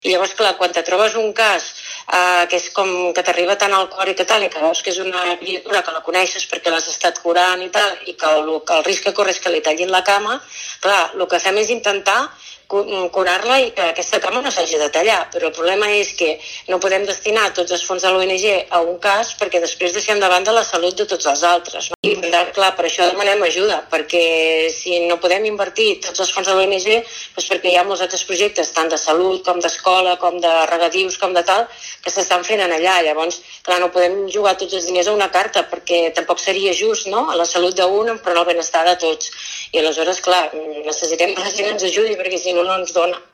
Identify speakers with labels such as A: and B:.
A: I llavors, clar, quan te trobes un cas que és com que t'arriba tant al cor i que tal, i que veus que és una criatura que la coneixes perquè l'has estat curant i tal, i que el risc que corre és que li tallin la cama, clar, el que fem és intentar curar-la i que aquesta cama no s'hagi de tallar, però el problema és que no podem destinar tots els fons de l'ONG a un cas perquè després deixem de banda la salut de tots els altres, no? I clar, per això demanem ajuda, perquè si no podem invertir tots els fons de l'ONG, doncs perquè hi ha molts altres projectes, tant de salut com d'escola, com de regadius, com de tal, que s'estan fent en allà. Llavors, clar, no podem jugar tots els diners a una carta perquè tampoc seria just, no?, a la salut d'un però no al benestar de tots. I aleshores, clar, necessitem que la gent ens ajudi perquè si no, no ens dona.